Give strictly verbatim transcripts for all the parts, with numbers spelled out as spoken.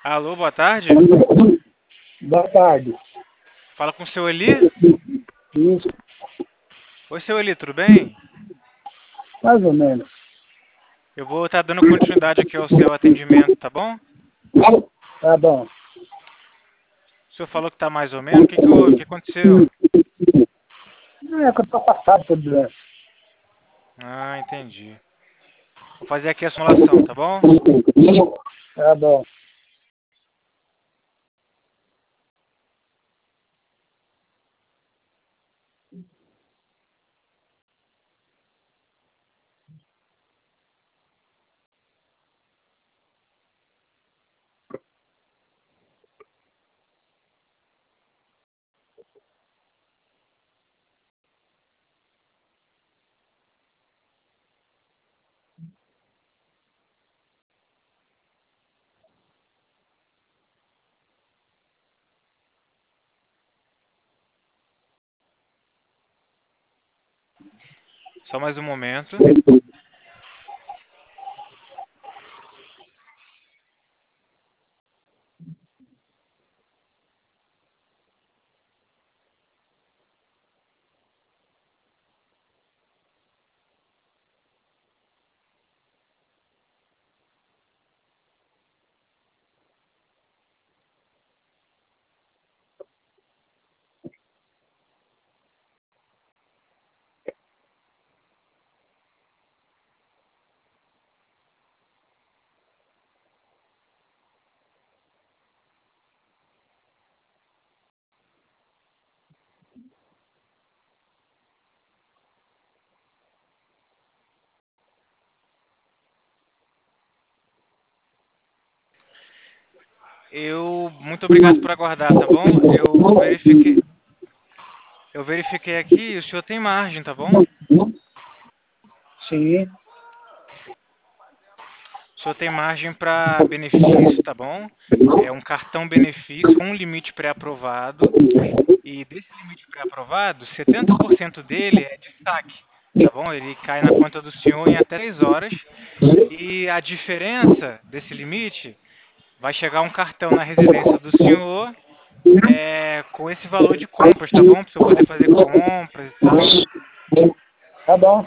Alô, boa tarde. Boa tarde. Fala com o seu Eli. Isso, Oi, seu Eli, tudo bem? mais ou menos. Eu vou estar dando continuidade aqui ao seu atendimento, tá bom? Tá bom. O senhor falou que tá mais ou menos. O que que houve? O que aconteceu? É que eu tô passado por doença. Ah, entendi. Vou fazer aqui a simulação, tá bom? Tá bom. Só mais um momento. Eu, muito obrigado por aguardar, tá bom? Eu verifiquei, eu verifiquei aqui e o senhor tem margem, tá bom? Sim, O senhor tem margem para benefício, tá bom? É um cartão benefício com um limite pré-aprovado. E desse limite pré-aprovado, setenta por cento dele é de saque, tá bom? Ele cai na conta do senhor em até três horas. E a diferença desse limite vai chegar um cartão na residência do senhor é, com esse valor de compras, tá bom? Para o senhor poder fazer compras e tal. tá bom.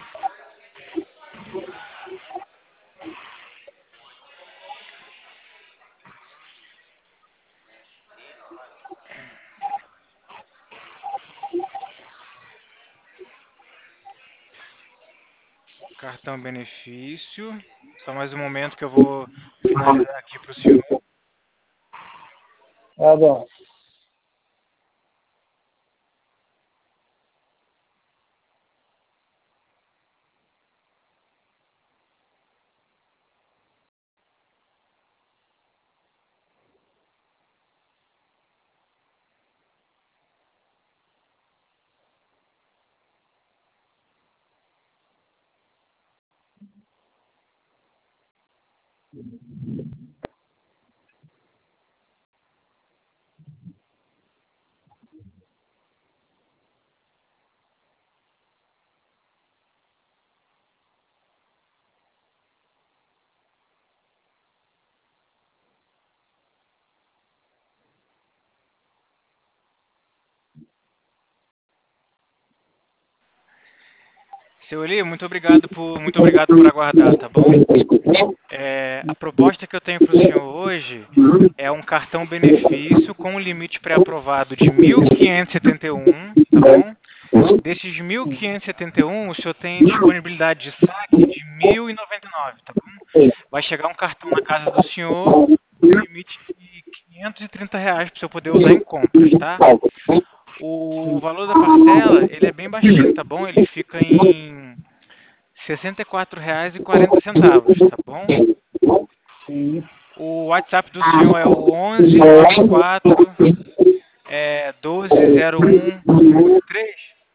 Cartão benefício. Só mais um momento que eu vou finalizar aqui para o senhor. Tá bom. Seu Eli, muito obrigado por, muito obrigado por aguardar, tá bom? É, a proposta que eu tenho para o senhor hoje é um cartão benefício com um limite pré-aprovado de mil quinhentos e setenta e um, tá bom? Desses mil quinhentos e setenta e um, o senhor tem disponibilidade de saque de mil e noventa e nove, tá bom? Vai chegar um cartão na casa do senhor com limite de quinhentos e trinta reais para o senhor poder usar em compras, tá? O valor da parcela, ele é bem baixinho, tá bom? Ele fica em sessenta e quatro reais e quarenta centavos, tá bom? Sim. O WhatsApp do senhor é o onze nove quatro é, doze zero um onze três.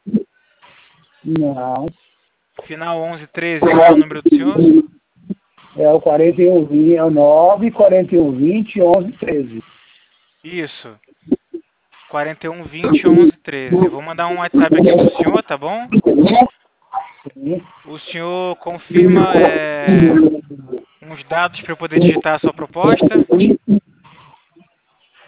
Não. Final onze treze não é o número do senhor? É o quarenta e um vinte, é o nove, quarenta e um vinte, onze, treze. Isso. quarenta e um vinte onze treze. Eu vou mandar um WhatsApp aqui pro senhor, tá bom? Sim. O senhor confirma é, uns dados para eu poder digitar a sua proposta.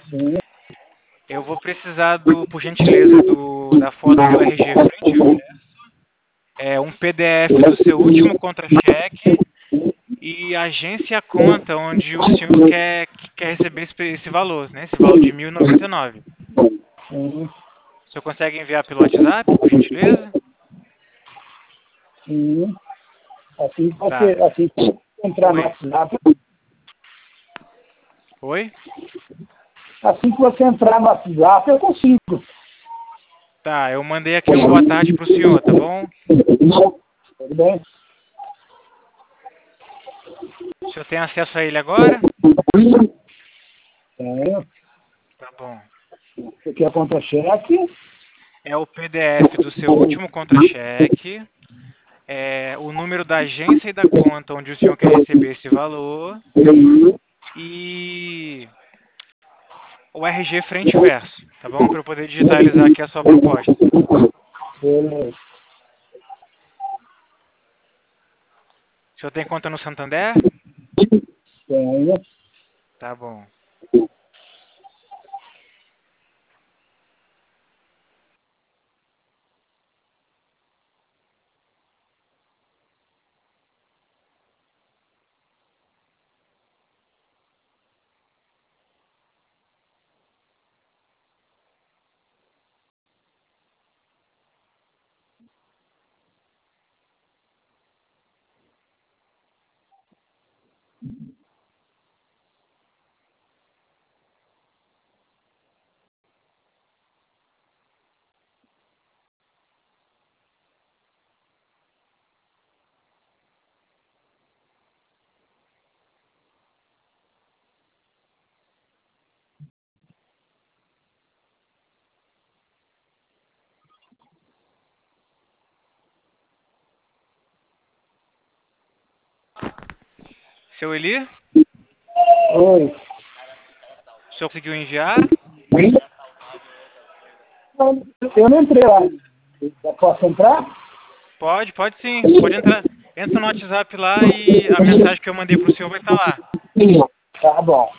Sim. Eu vou precisar, do, por gentileza, do, da foto do R G frente e verso, é, um P D F do seu último contra-cheque e a agência e a conta onde o senhor quer, quer receber esse, esse valor, né? Esse valor de mil e noventa e nove. Sim. O senhor consegue enviar pelo WhatsApp, por gentileza? Sim. Assim que você, Tá. assim que você entrar no Oi. WhatsApp, Oi? assim que você entrar no WhatsApp, eu consigo. Tá, eu mandei aqui um boa tarde pro senhor, tá bom? Tudo bem? O senhor tem acesso a ele agora? Tenho. Tá bom. Isso aqui é contra-cheque. É o P D F do seu último contra-cheque, é o número da agência e da conta onde o senhor quer receber esse valor e o R G frente e verso, tá bom? Para eu poder digitalizar aqui a sua proposta. Beleza. O senhor tem conta no Santander? Tenho. Tá bom. Seu Eli, o Oi. senhor conseguiu enviar? Eu não entrei lá. Já posso entrar? Pode, pode sim. Pode entrar. Entra no WhatsApp lá e a mensagem que eu mandei pro senhor vai estar lá. Tá bom.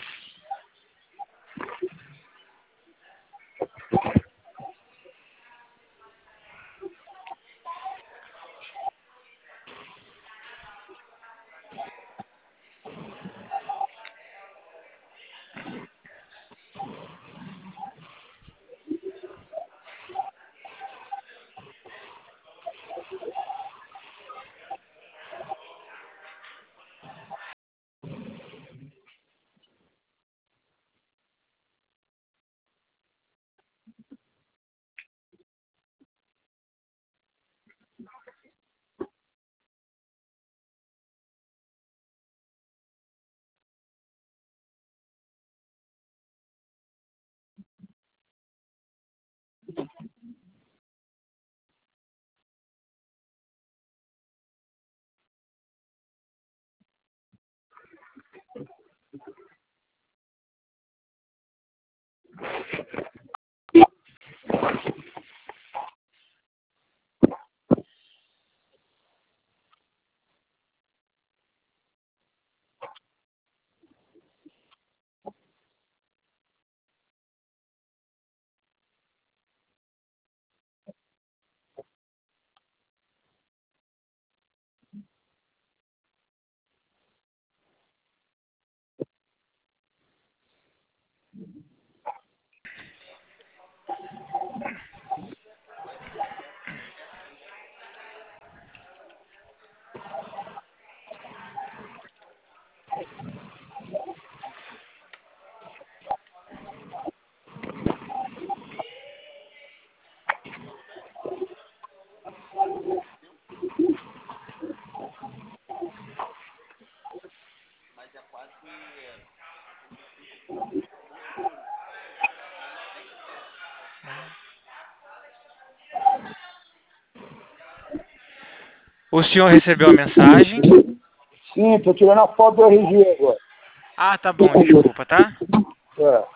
O senhor recebeu a mensagem? Sim, tô tirando a foto do R G agora. Ah, tá bom, desculpa, tá? É.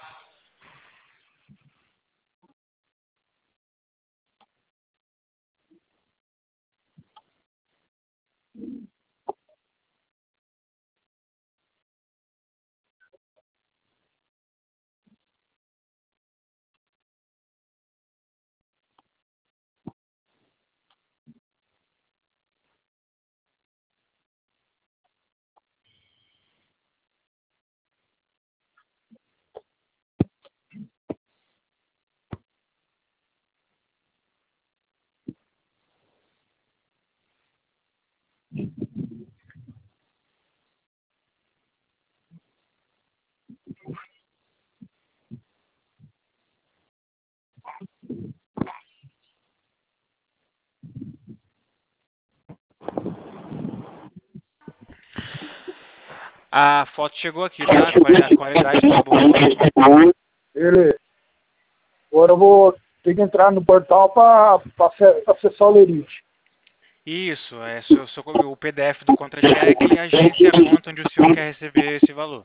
A foto chegou aqui, tá? A quali- a qualidade tá boa. Beleza. Agora eu vou ter que entrar no portal para acessar o Lerite. Isso, é so- so- o P D F do contra-cheque e a agência e a conta onde o senhor quer receber esse valor.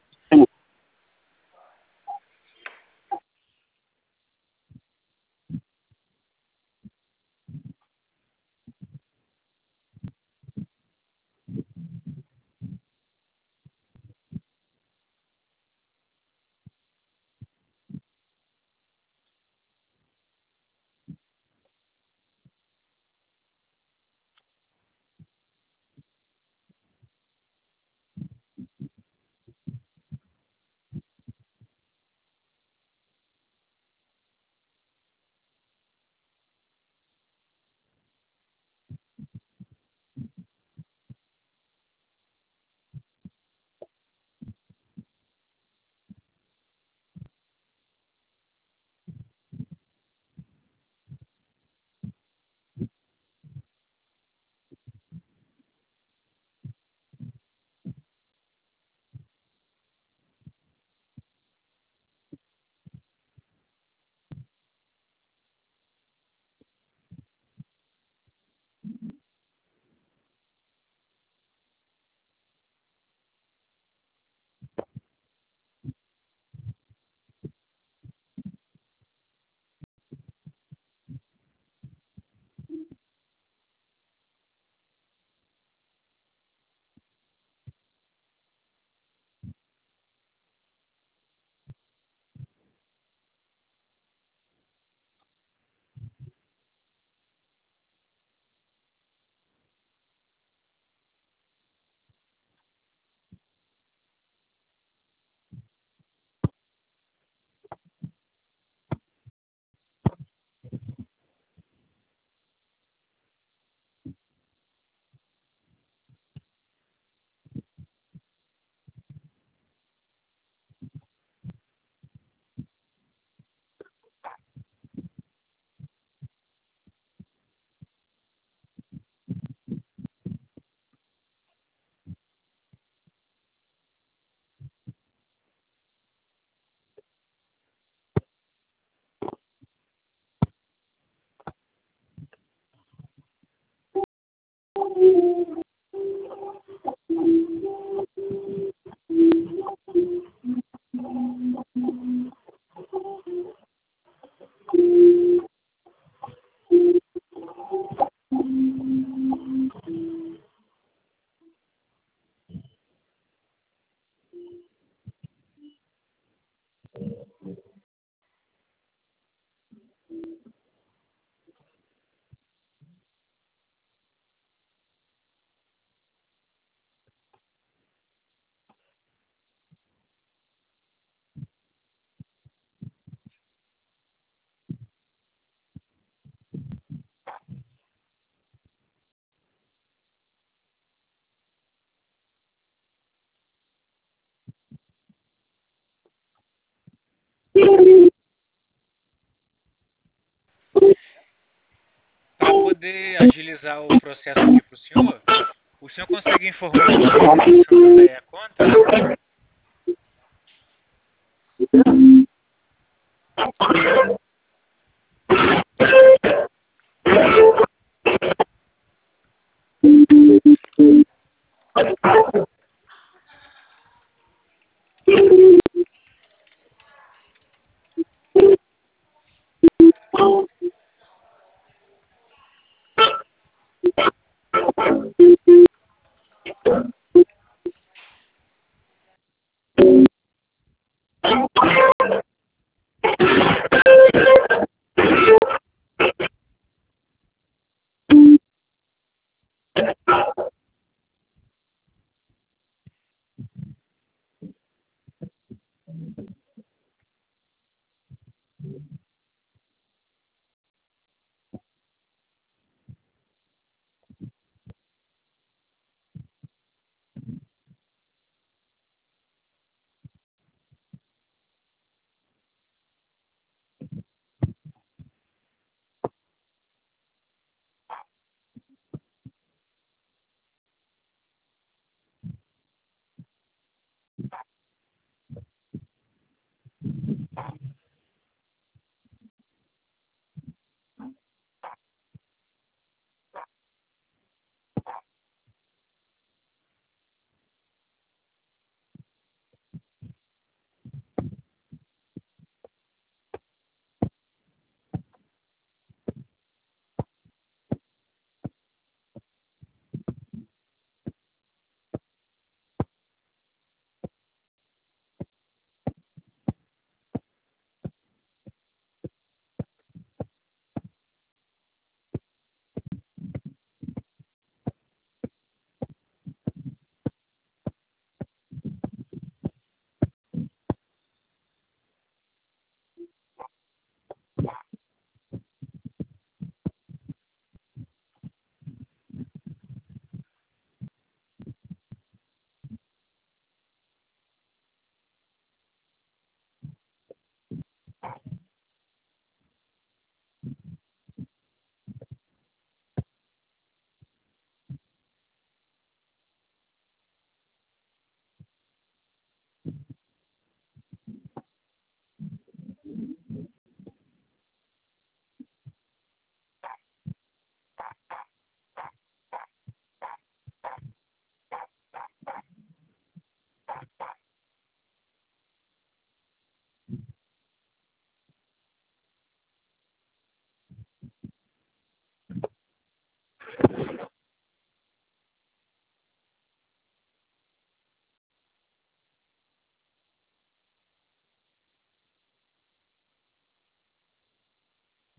Para poder agilizar o processo aqui para o senhor, o senhor consegue informar a informação da E A Conta?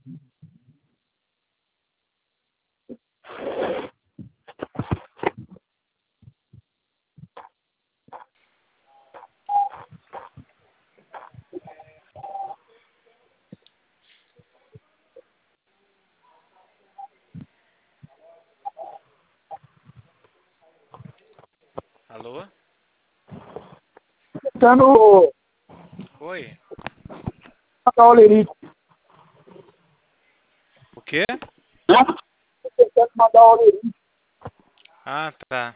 Alô? Tentando Oi? mandar o Lerite. O quê? Tentando mandar o Lerite. Ah, tá.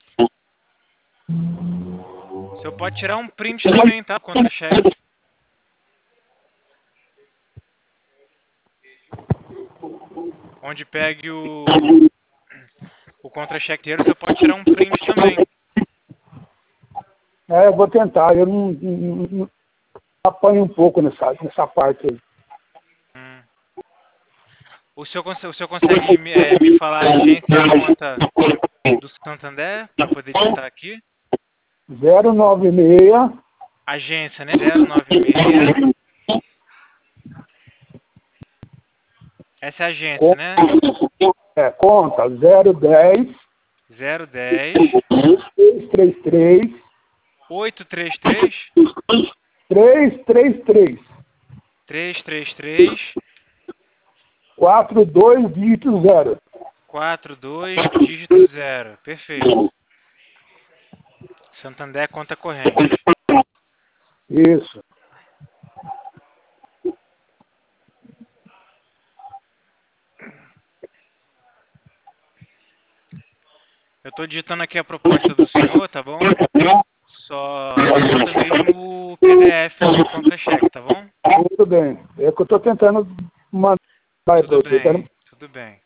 O senhor pode tirar um print também, tá? Contra-cheque. Onde pegue o, o contra-cheque inteiro, o senhor pode tirar um print também. É, eu vou tentar. Eu não, não, não apanho um pouco nessa, nessa parte aí. Hum. O senhor, cons- o senhor consegue me, é, me falar a agência e a conta do Santander para poder digitar aqui? zero nove seis, Agência, né? zero nove seis. Essa é a agência, né? é, conta zero dez, zero dez, seis três três, oito três três, três três três, três três três, quatro dois dígito zero. quatro dois, dígito zero. Perfeito. Santander, conta corrente. Isso. Eu estou digitando aqui a proposta do senhor, tá bom? Só falta mesmo o P D F do contra-cheque, tá bom? Tudo bem. É que eu estou tentando mandar para Tudo você. Quero- bem, tudo bem.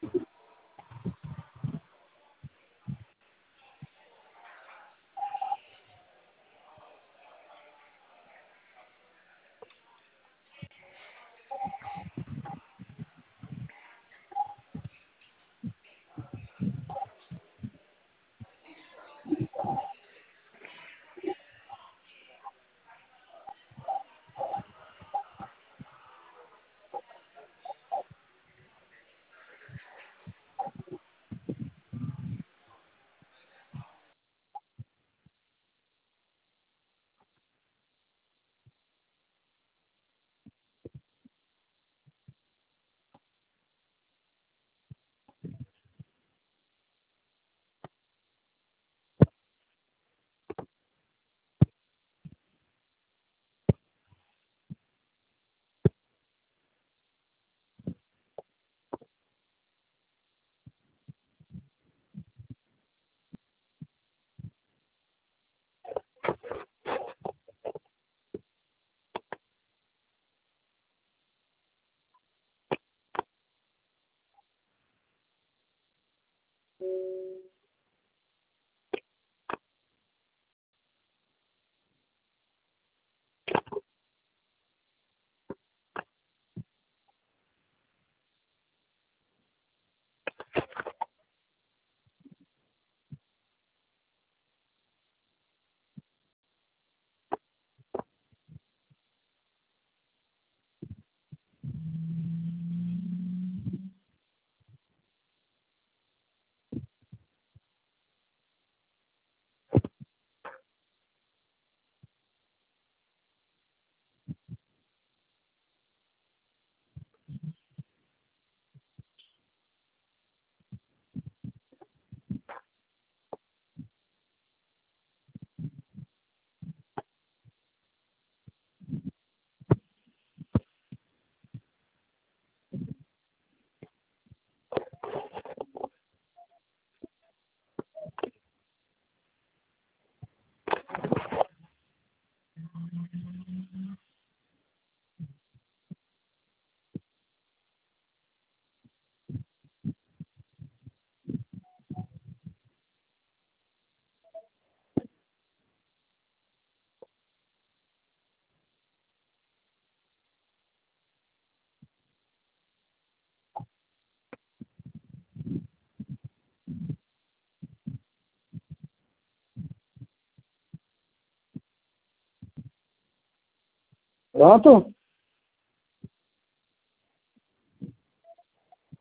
Pronto?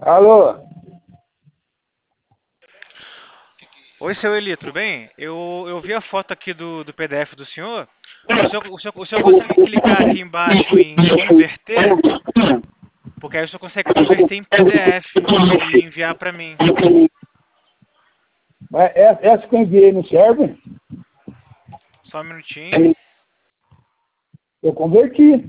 Alô? Oi, seu Eli, tudo bem? Eu, eu vi a foto aqui do, do P D F do senhor. O senhor, o senhor. O senhor consegue clicar aqui embaixo em converter? Porque aí o senhor consegue converter em P D F e enviar para mim. Mas essa essa que eu enviei não serve? Só um minutinho. Eu converti.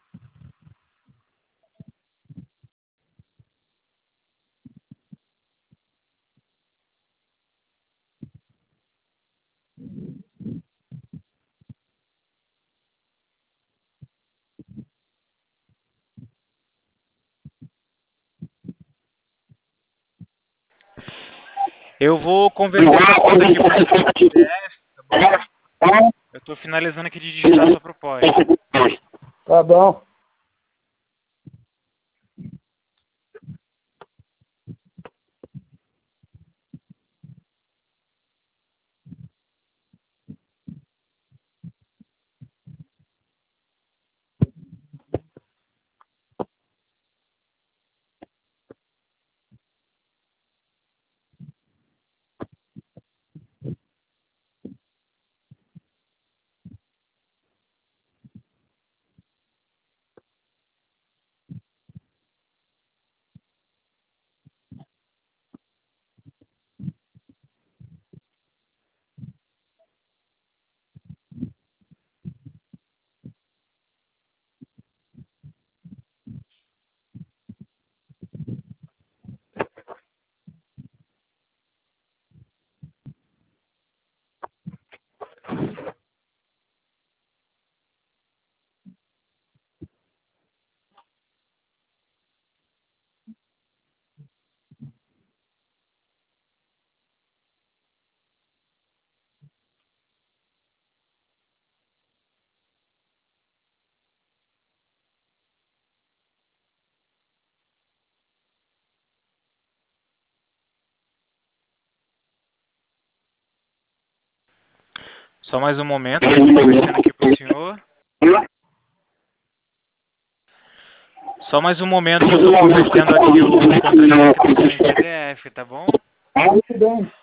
Eu vou converter essa foto aqui para P D F, tá bom? Eu estou finalizando aqui de digitar a sua proposta. Tá bom. Só mais um momento, eu estou convertendo aqui para o senhor. Só mais um momento que eu estou convertendo aqui o contra-cheque do senhor em P D F, tá bom? Muito bem.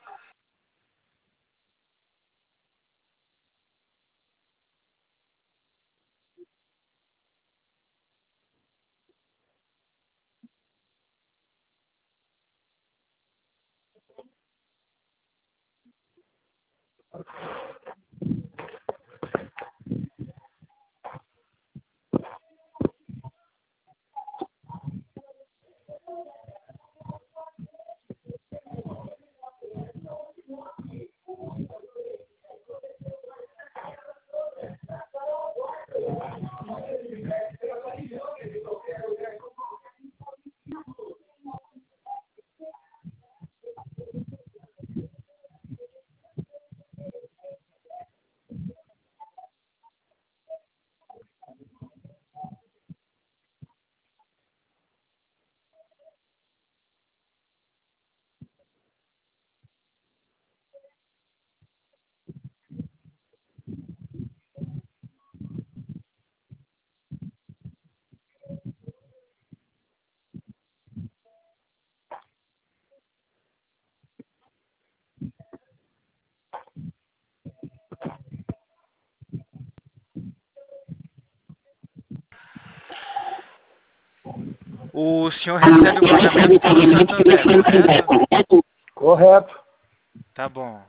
O senhor recebe o pagamento pelo Santander, correto? Correto. Tá bom.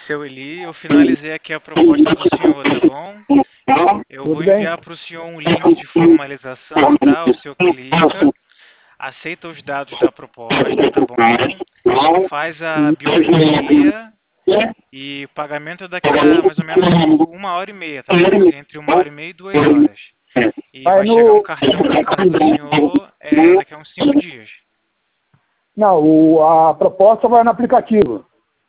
Seu Eli, eu finalizei aqui a proposta do senhor, tá bom? Eu Tudo vou bem? enviar para o senhor um link de formalização, tá? O senhor clica, aceita os dados da proposta, tá bom? Faz a biometria e o pagamento é daqui a mais ou menos uma hora e meia, tá bom? Entre uma hora e meia e duas horas. E Vai vai chegar um no. cartão na casa do senhor é, daqui a uns cinco dias. Não, o, a proposta vai no aplicativo.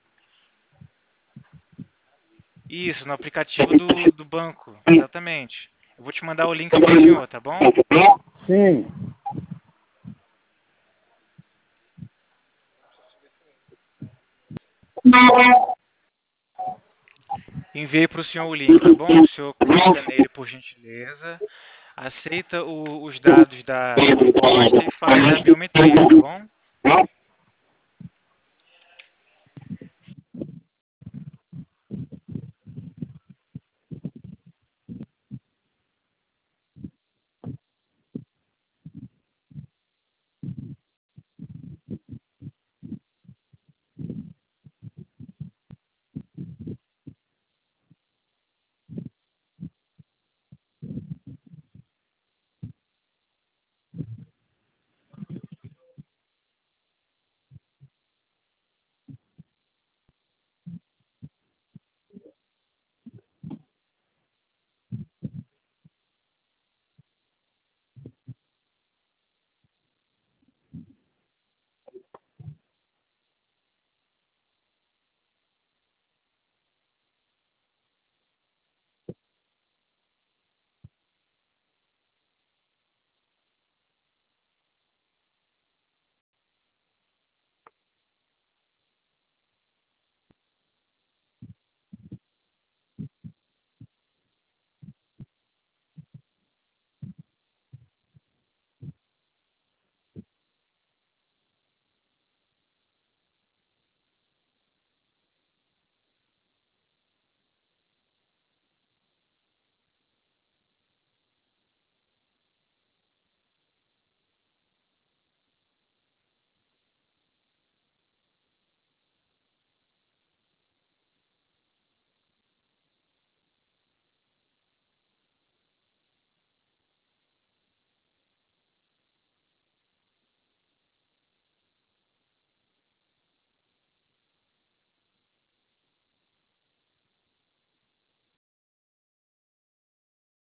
Isso, no aplicativo do, do banco, exatamente. Eu vou te mandar o link para o senhor, tá bom? Sim. Enviei para o senhor o link, tá bom? O senhor clica nele, por gentileza, aceita o- os dados da proposta e faz a biometria, tá bom?